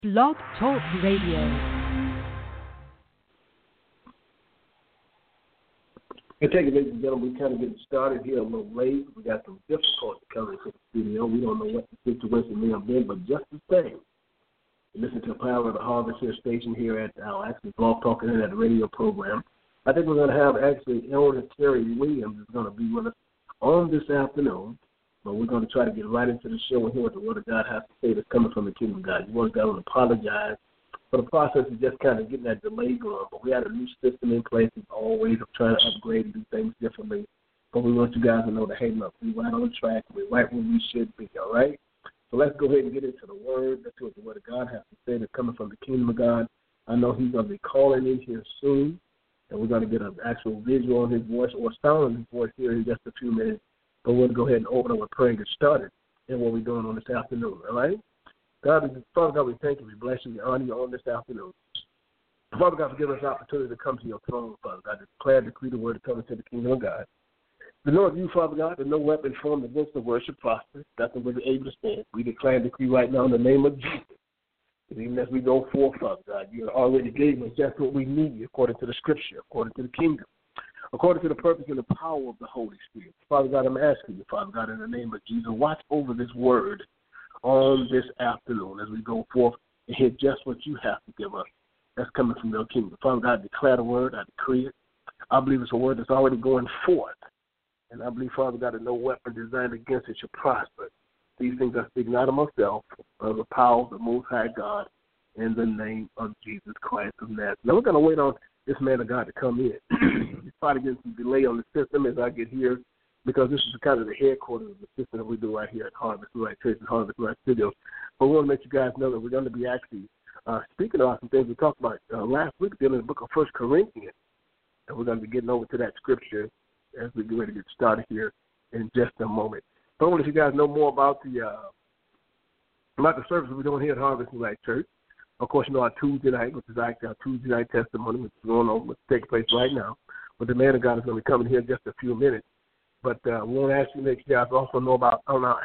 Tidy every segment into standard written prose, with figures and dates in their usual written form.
Blog Talk Radio. Hey, take it, ladies and gentlemen. We kind of getting started here a little late. We got some difficulty coming to the studio. We don't know what the situation may have been, but just the same, listen to Power of the Harvest here station here at our actually Blog Talk Internet radio program. I think we're going to have actually Elder Terry Williams is going to be with us on this afternoon, but we're going to try to get right into the show and hear what the Word of God has to say that's coming from the Kingdom of God. You want to apologize. So the process is just kind of getting that delay going. But we had a new system in place. It's all ways of trying to upgrade and do things differently. But we want you guys to know that, hey, look, we're right on the track. We're right where we should be, all right? So let's go ahead and get into the Word. Let's see what the Word of God has to say that's coming from the Kingdom of God. I know he's going to be calling in here soon, and we're going to get an actual visual on his voice or sound on his voice here in just a few minutes. But we're going to go ahead and open up with prayer and get started in what we're doing on this afternoon, all right? Father God, we thank you, we bless you, we honor you on this afternoon. Father God, for giving us the opportunity to come to your throne, Father God, to declare, decree the word to come into the kingdom of God. The Lord, you, Father God, that no weapon formed against the word should prosper, nothing will be able to stand. We declare and decree right now in the name of Jesus. And even as we go forth, Father God, you already gave us just what we need according to the scripture, according to the kingdom, according to the purpose and the power of the Holy Spirit. Father God, I'm asking you, Father God, in the name of Jesus, watch over this word on this afternoon as we go forth and hear just what you have to give us that's coming from your kingdom. Father God, I declare the word, I decree it. I believe it's a word that's already going forth. And I believe, Father God, that no weapon designed against it shall prosper. These things I speak not of myself, but of the power of the Most High God in the name of Jesus Christ of Nazareth. Now we're going to wait on this man of God to come in. He's probably getting some delay on the system as I get here, because this is kind of the headquarters of the system that we do right here at Harvest Right Church and Harvest Right Studios. But we want to let you guys know that we're going to be actually speaking about some things we talked about last week dealing in the book of 1 Corinthians. And we're going to be getting over to that scripture as we get ready to get started here in just a moment. But I want to let you guys know more about the service we're doing here at Harvest Right Church. Of course, you know our Tuesday night, which is actually our Tuesday night testimony, which is going on, which is taking place right now. But the man of God is going to be coming here in just a few minutes. But we want to ask you next guys also know about on our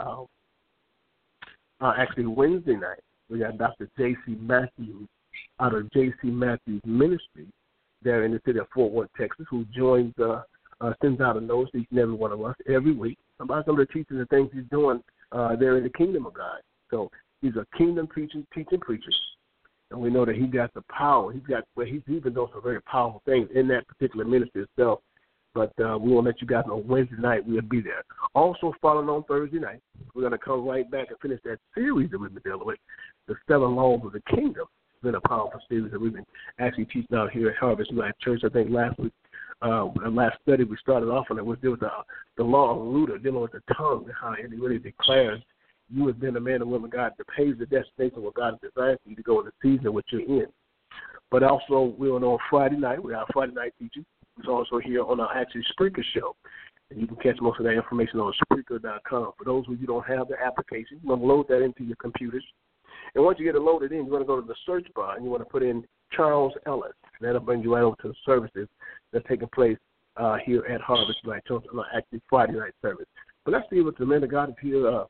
actually Wednesday night. We got Dr. J.C. Matthews out of J.C. Matthews Ministry there in the city of Fort Worth, Texas, who joins sends out a notice to each and every one of us every week about some of the teaching and things he's doing there in the kingdom of God. So he's a kingdom teaching preacher. And we know that he got the power. He's even doing some very powerful things in that particular ministry itself. But we will let you guys know Wednesday night we'll be there. Also, following on Thursday night, we're going to come right back and finish that series that we've been dealing with, the 7 Laws of the Kingdom. It's been a powerful series that we've been actually teaching out here at Harvest Right Church. I think last week, last study we started off on it was dealing with the law of Luther, dealing with the tongue, and how it really declares you have been a man and woman of God that pays the destination where God has designed for you to go in the season which you're in. But also, we're on Friday night. We have Friday night teaching. It's also here on our actually Spreaker show. And you can catch most of that information on Spreaker.com. For those of you who don't have the application, you want to load that into your computers. And once you get it loaded in, you want to go to the search bar and you want to put in Charles Ellis. And that'll bring you right over to the services that's taking place here at Harvest Night Church on actually Friday night service. But let's see what the man of God is here,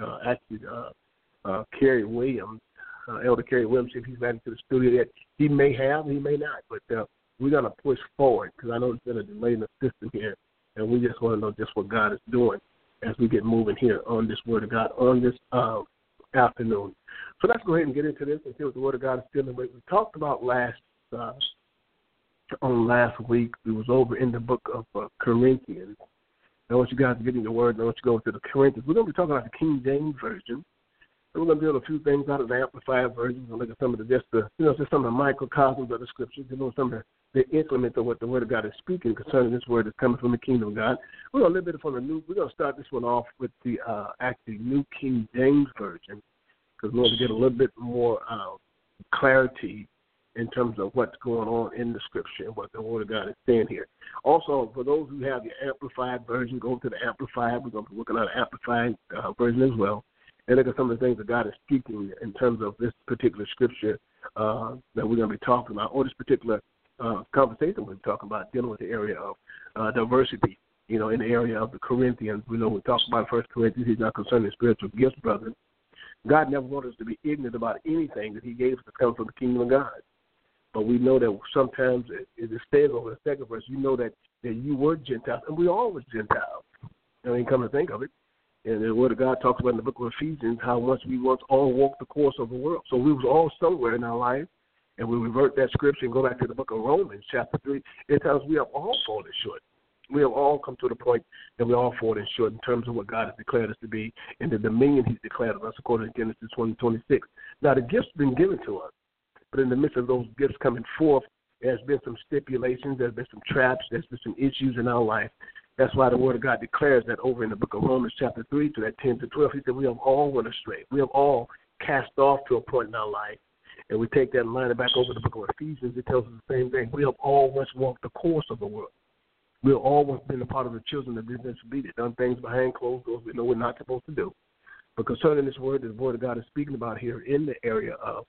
Kerry Williams, Elder Kerry Williams, if he's back into the studio yet. He may have, he may not, but we're going to push forward because I know there's been a delay in the system here, and we just want to know just what God is doing as we get moving here on this Word of God on this afternoon. So let's go ahead and get into this and see what the Word of God is dealing with. We talked about last week. We was over in the book of Corinthians. I want you guys to get in the Word, and I want you to go to the Corinthians. We're going to be talking about the King James Version. And we're going to build a few things out of the Amplified Version. We'll look at some of just some of the microcosms of the Scriptures, some of the increments of what the Word of God is speaking concerning this Word that's coming from the Kingdom of God. We're going to a little bit from the new. We're going to start this one off with the actually New King James Version because we want to get a little bit more clarity in terms of what's going on in the Scripture and what the Word of God is saying here. Also, for those who have the Amplified Version, go to the Amplified. We're going to be looking at the Amplified Version as well. And look at some of the things that God is speaking in terms of this particular scripture that we're going to be talking about, or this particular conversation we're talking about, dealing with the area of diversity, in the area of the Corinthians. We know we talked about 1 Corinthians, he's not concerning spiritual gifts, brother. God never wanted us to be ignorant about anything that he gave us to come from the kingdom of God. But we know that sometimes it says over the second verse, you know that you were Gentiles, and we all were Gentiles. I mean, come to think of it. And the Word of God talks about in the book of Ephesians how once all walked the course of the world. So we was all somewhere in our life, and we revert that scripture and go back to the book of Romans, chapter 3. It tells us we have all fallen short. We have all come to the point that we all fallen short in terms of what God has declared us to be and the dominion he's declared of us according to Genesis 20:26. Now, the gift's been given to us, but in the midst of those gifts coming forth, there's been some stipulations, there's been some traps, there's been some issues in our life. That's why the Word of God declares that over in the book of Romans chapter 3 to that 10 to 12. He said we have all went astray. We have all cast off to a point in our life. And we take that and line it back over the book of Ephesians. It tells us the same thing. We have all once walked the course of the world. We have all once been a part of the children of disobedience, done things behind closed doors we know we're not supposed to do. But concerning this word, the Word of God is speaking about here in the area of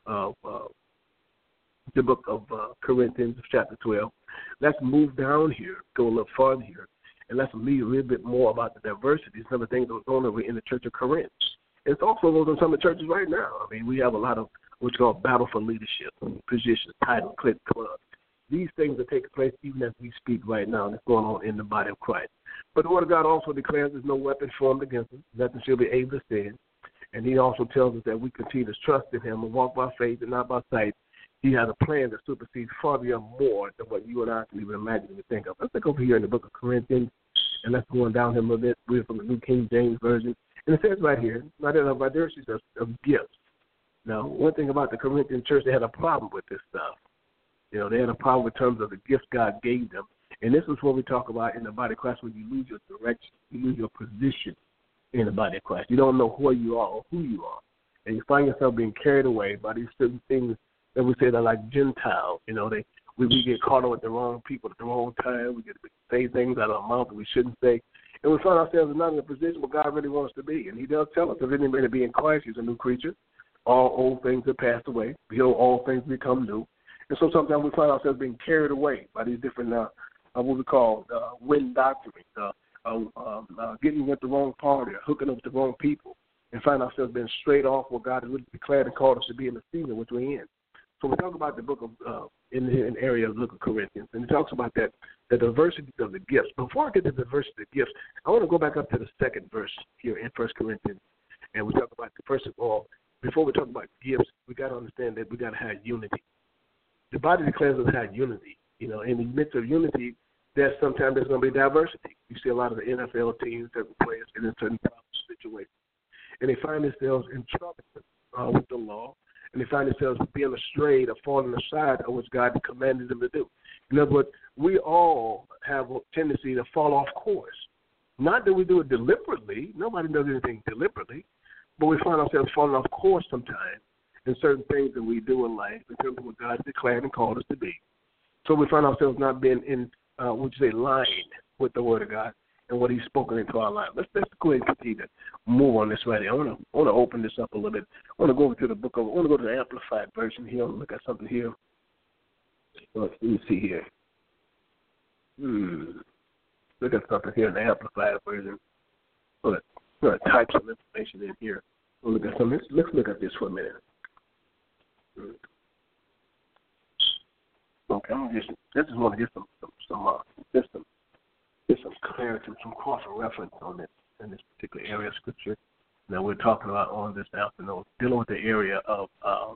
the book of Corinthians chapter 12. Let's move down here, go a little farther here, and let's read a little bit more about the diversity. Some of the things that going on over in the church of Corinth. It's also goes on some of the churches right now. I mean, we have a lot of what's called battle for leadership, positions, title, clique, clubs. These things are taking place even as we speak right now. That's going on in the body of Christ. But the Word of God also declares there's no weapon formed against us. Nothing shall be able to stand. And he also tells us that we continue to trust in him and walk by faith and not by sight. He has a plan that supersedes far beyond more than what you and I can even imagine or think of. Let's look over here in the book of Corinthians, and let's go on down here a little bit. We're from the New King James Version. And it says right here, by diversity of gifts. Now, one thing about the Corinthian church, they had a problem with this stuff. You know, they had a problem in terms of the gifts God gave them. And this is what we talk about in the body of Christ when you lose your direction, you lose your position in the body of Christ. You don't know who you are or who you are. And you find yourself being carried away by these certain things that we say that are like Gentiles. You know, we get caught up with the wrong people at the wrong time. We get to say things out of our mouth that we shouldn't say. And we find ourselves not in a position where God really wants us to be. And he does tell us if anybody be in Christ, he's a new creature. All old things have passed away. Behold, all things become new. And so sometimes we find ourselves being carried away by these different, what we call wind doctrines, getting with the wrong party or hooking up with the wrong people, and find ourselves being straight off what God has really declared and called us to be in the season which we're in. So we talk about the book of, in the area of the book of Corinthians, and it talks about that, the diversity of the gifts. Before I get to the diversity of the gifts, I want to go back up to the second verse here in 1 Corinthians, and we talk about, first of all, before we talk about gifts, we got to understand that we got to have unity. The body declares us to have unity. You know, in the midst of unity, there's going to be diversity. You see a lot of the NFL teams, certain players get in certain situations, and they find themselves in trouble with the law, and they find themselves being astray or falling aside of what God commanded them to do. In other words, we all have a tendency to fall off course. Not that we do it deliberately. Nobody does anything deliberately, but we find ourselves falling off course sometimes in certain things that we do in life in terms of what God declared and called us to be. So we find ourselves not being in, line with the Word of God and what he's spoken into our life. Let's go ahead and continue to move on this right here. I want to open this up a little bit. I want to go over to the book of, I want to go to the Amplified version here. I want to look at something here. Let me see here. Look at something here in the Amplified version. I'm going to type some information in here. We'll look at something. Let's look at this for a minute. Okay, I just want to get some clarity, some cross-reference on this in this particular area of scripture that we're talking about on this afternoon, dealing with the area of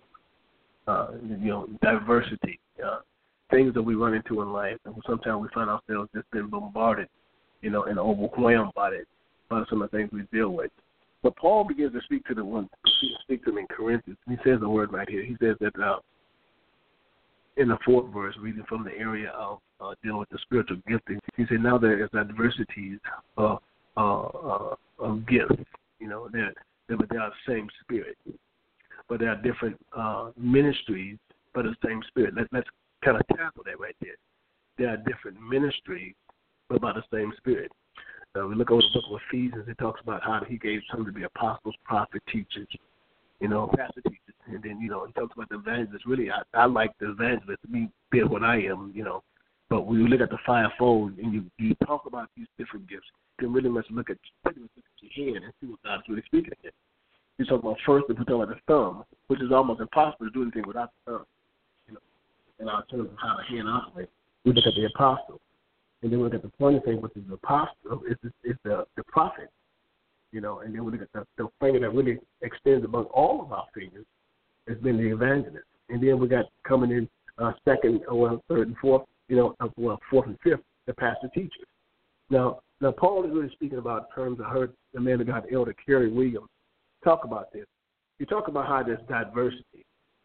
diversity, things that we run into in life, and sometimes we find ourselves just being bombarded, and overwhelmed by some of the things we deal with. But Paul begins to speak to them in Corinthians. He says the word right here. He says that in the fourth verse, reading from the area of dealing with the spiritual gifting, he said, now there is diversities of gifts. But they are the same spirit. But there are different ministries, but the same spirit. Let's kind of tackle that right there. There are different ministries, but by the same spirit. We look over the book of Ephesians, it talks about how he gave some to be apostles, prophets, teachers, pastor teachers. And then, he talks about the evangelists. Really, I like the evangelists, me being what I am, But when you look at the fivefold and you talk about these different gifts, you can really much look at your head and see what God's really speaking in. You talk about first the patella of the thumb, which is almost impossible to do anything without the thumb. You know, in our terms of how the hand operates, we look at the apostle, and then we look at the pointing finger, which is the apostle, is the prophet. You know, and then we look at the finger that really extends among all of our fingers has been the evangelist, and then we got coming in second, third, and fourth. You know, fourth and fifth, the pastor teachers. Now Paul is really speaking about terms. I heard the man of God, Elder Kerry Williams, talk about this. You talk about how there's diversity.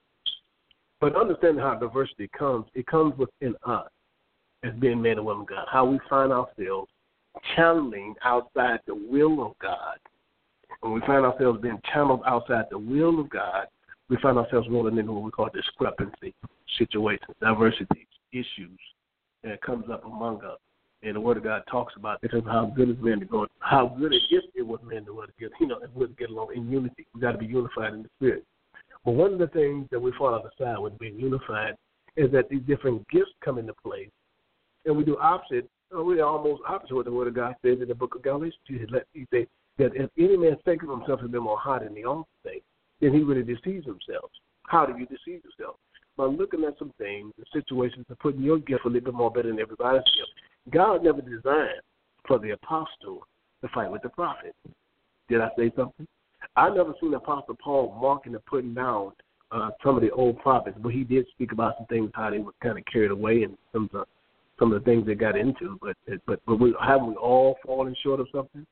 But understanding how diversity comes, it comes within us as being men and women of God, how we find ourselves channeling outside the will of God. When we find ourselves being channeled outside the will of God, we find ourselves rolling into what we call discrepancy situations, diversity, issues that comes up among us. And the Word of God talks about this, how good is man to go, how good it is it was man to work together, and would get along in unity. We've got to be unified in the Spirit. But one of the things that we fall on the side with being unified is that these different gifts come into place, and we do opposite. We're almost opposite what the Word of God says in the book of Galatians. He says that if any man think of himself to be more high than the ought to think, then he really deceives himself. How do you deceive yourself? By looking at some things, the situations, and putting your gift a little bit more better than everybody's gift. God never designed for the apostle to fight with the prophet. Did I say something? I never seen Apostle Paul marking and putting down some of the old prophets, but he did speak about some things, how they were kind of carried away and some of the things they got into. But haven't we all fallen short of something?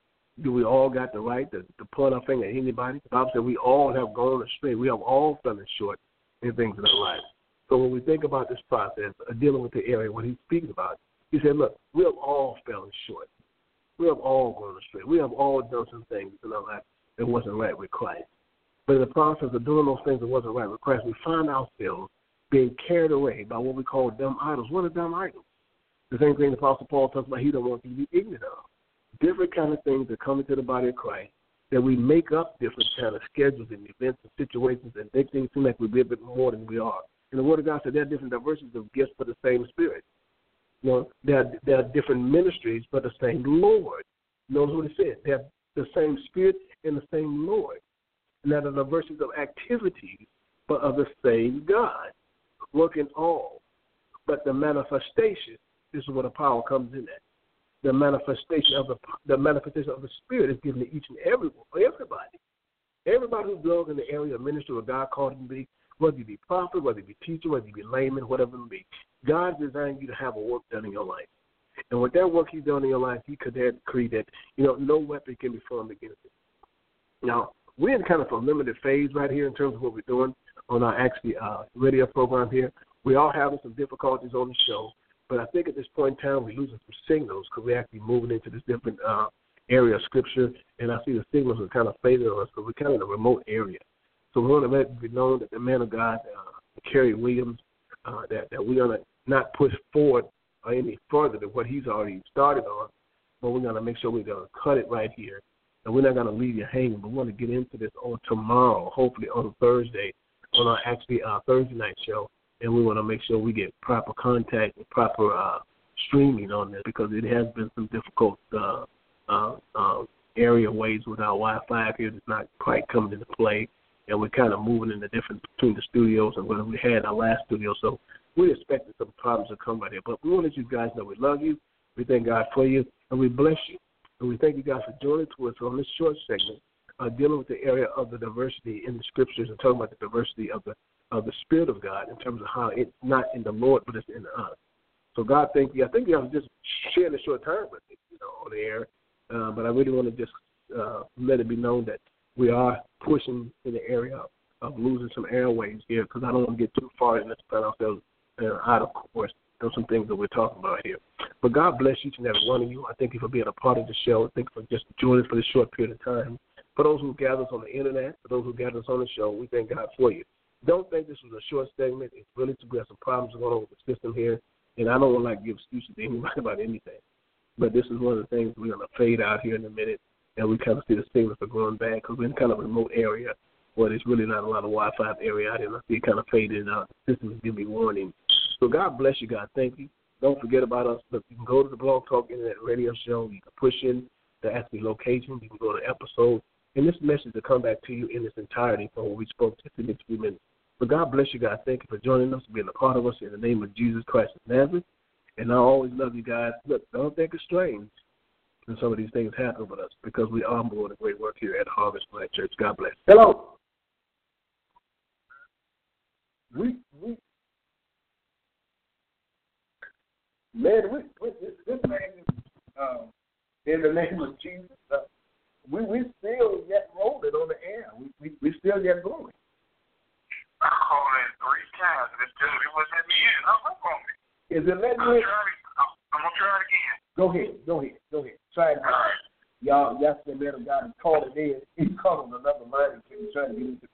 Do we all got the right to point our finger at anybody? The Bible said we all have gone astray. We have all fallen short in things in our lives. So when we think about this process of dealing with the area, what he's speaking about, he said, look, we have all fallen short. We have all gone astray. We have all done some things in our life that wasn't right with Christ. But in the process of doing those things that wasn't right with Christ, we find ourselves being carried away by what we call dumb idols. What are dumb idols? The same thing the Apostle Paul talks about he don't want you to be ignorant of. Different kind of things that come into the body of Christ that we make up different kind of schedules and events and situations and make things seem like we're a bit more than we are. And the Word of God said there are different diversities of gifts for the same Spirit. You know, there are different ministries but the same Lord. Notice what it said. They have the same Spirit and the same Lord. And there are diversities of activities but of the same God, working all. But the manifestation, this is where the power comes in at. The manifestation of the Spirit is given to each and everybody. Everybody who dwells in the area of ministry where God called him to be, whether you be prophet, whether you be teacher, whether you be layman, whatever it be, God designed you to have a work done in your life. And with that work he's done in your life, he could decree that, no weapon can be formed against it. Now, we're in kind of a limited phase right here in terms of what we're doing on our radio program here. We are having some difficulties on the show. But I think at this point in time, we're losing some signals because we're actually moving into this different area of Scripture, and I see the signals are kind of fading on us because we're kind of in a remote area. So we want to let it be known that the man of God, Kerry Williams, that we're going to not push forward any further than what he's already started on, but we're going to make sure we're going to cut it right here. And we're not going to leave you hanging. We want to get into this on tomorrow, hopefully on Thursday, on our Thursday night show. And we want to make sure we get proper contact and proper streaming on this because it has been some difficult area ways with our Wi-Fi here that's not quite coming into play. And we're kind of moving in the difference between the studios and where we had our last studio. So we expected some problems to come right here. But we want to let you guys know we love you. We thank God for you. And we bless you. And we thank you guys for joining to us on this short segment dealing with the area of the diversity in the Scriptures and talking about the diversity of the Spirit of God in terms of how it's not in the Lord, but it's in us. So God, thank you. I think you have to just share the short time with me, on the air. But I really want to just let it be known that we are pushing in the area of losing some airwaves here because I don't want to get too far in this find ourselves out of course. There's some things that we're talking about here. But God bless each and every one of you. I thank you for being a part of the show. I thank you for just joining us for this short period of time. For those who gather us on the internet, for those who gather us on the show, we thank God for you. Don't think this was a short segment. It's really we have some problems going on with the system here, and I don't want to give excuses to anybody about anything. But this is one of the things we're going to fade out here in a minute, and we kind of see the signals are going back because we're in kind of a remote area where there's really not a lot of Wi-Fi area out here, and I see it kind of fading out. The system is giving me warning. So God bless you, God. Thank you. Don't forget about us. Look, you can go to the Blog Talk Internet Radio Show. You can push in the actual location. You can go to episode And this message will come back to you in its entirety from what we spoke just in the 2 minutes. But God bless you guys. Thank you for joining us, being a part of us in the name of Jesus Christ of Nazareth. And I always love you guys. Look, don't think it's strange when some of these things happen with us because we are doing a great work here at Harvest Black Church. God bless. Hello. This man, in the name of Jesus, we still yet rolling on the air. We still yet going. I called in 3 times and it wasn't letting me in. I'm up on it. Is it letting you in? I'm going to try it again. Go ahead. Try it again. All right. Y'all, yesterday, man of God is calling in. He's calling another line and he's trying to get into